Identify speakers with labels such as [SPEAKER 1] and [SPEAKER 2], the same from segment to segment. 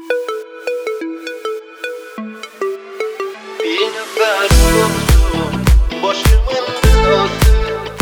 [SPEAKER 1] Bir nefer yoktu başımın belası.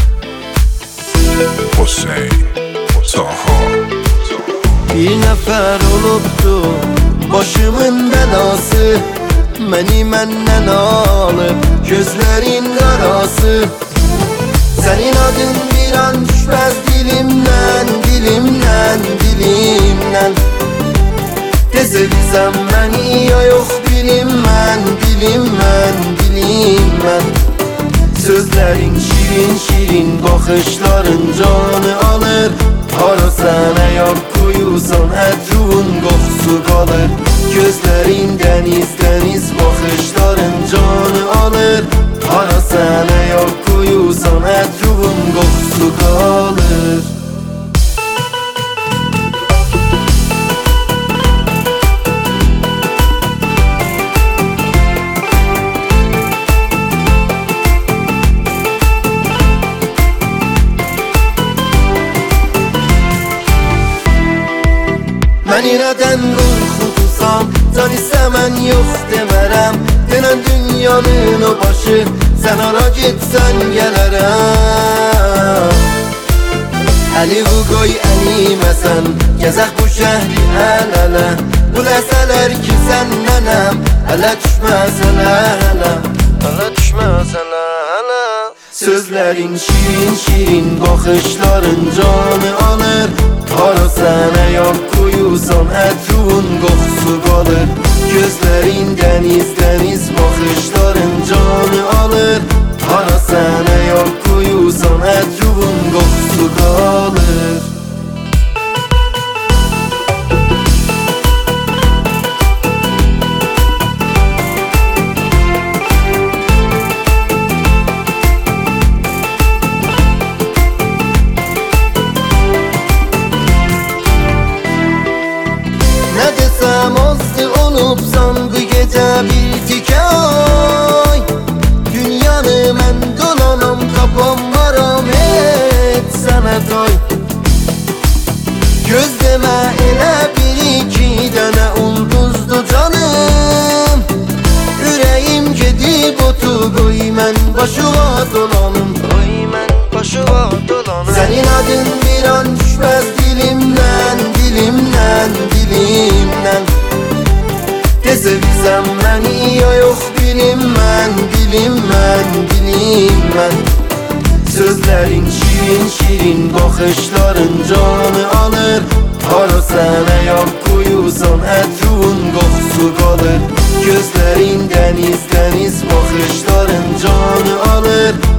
[SPEAKER 2] Hüseyin Taha.
[SPEAKER 1] Bir nefer olubdu başımın belası. Məni məndən alıb gözlərin qarası. Senin adın bir an düşmez dilimden, dilimden, dilimden. Desebilsem beni ya yok bilinmən, bilinmən, bilinmən. Sözlerin şirin şirin, bakışların canı alır. Hara sənə yar koyursan ətrun qoxusu qalır. Gözlerin deniz deniz, bakışların canı alır. Hara sənə yar koyursan ətrun qoxusu qalır. Məni nədən qorxudusan, can istəmən yox demərəm. Denən dünyanın o başı, sən ara getsən gələrəm. Əli bu qoy əliməsən, gəzək bu şəhri əl-ələ. Bu ləsələr ki sənnənəm, ələ düşməsən ələ, ələ düşməsən ələ. Sözlərin şirin şirin, baxışların canı alır. Hara sənə yar koyursan ətrun qoxusu qalır. Gözlərin deniz deniz, baxışların canı alır. Hara sənə yar koyursan ətrun qoxusu qalır. Ne desem azdı olubsan bu gece bir tikə ay. Dünyanı mən dolanam, tapam varam et sənə toy. Göz demə elə bir iki dənə ulduzdu canım. Ürəyim gedib otu qoy mən başıva dolanım, qoy mən başıva dolanım. Senin adın bir an düşməz dilimdən, dilimdən, dilimdən. Desebilsem beni ya yok bilinmən, bilinmən, bilinmən. Sözlerin şirin şirin, bakışların canı alır. Hara sənə yar koyursan ətrun qoxusu qalır. Gözlerin deniz deniz, bakışların canı alır.